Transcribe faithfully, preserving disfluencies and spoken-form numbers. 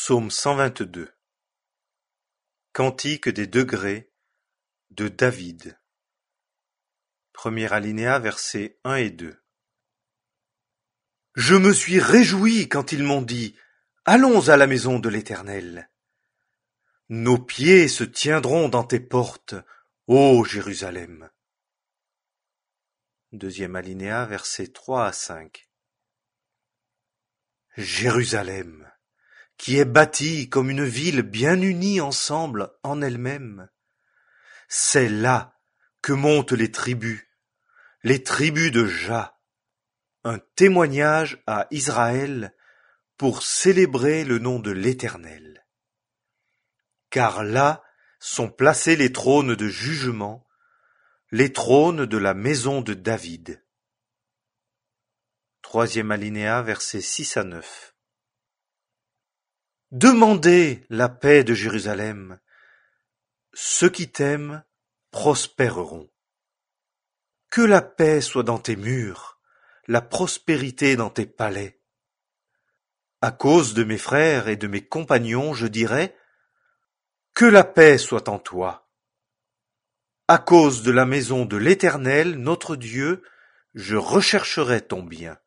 Psaume cent vingt-deux. Cantique des degrés de David. Premier alinéa, versets un et deux. Je me suis réjoui quand ils m'ont dit « Allons à la maison de l'Éternel ». Nos pieds se tiendront dans tes portes, ô Jérusalem. Deuxième alinéa, versets trois à cinq. Jérusalem, qui est bâtie comme une ville bien unie ensemble en elle-même. C'est là que montent les tribus, les tribus de Jah, un témoignage à Israël pour célébrer le nom de l'Éternel. Car là sont placés les trônes de jugement, les trônes de la maison de David. Troisième alinéa, versets six à neuf. Demandez la paix de Jérusalem. Ceux qui t'aiment prospéreront. Que la paix soit dans tes murs, la prospérité dans tes palais. À cause de mes frères et de mes compagnons, je dirai, que la paix soit en toi. À cause de la maison de l'Éternel, notre Dieu, je rechercherai ton bien.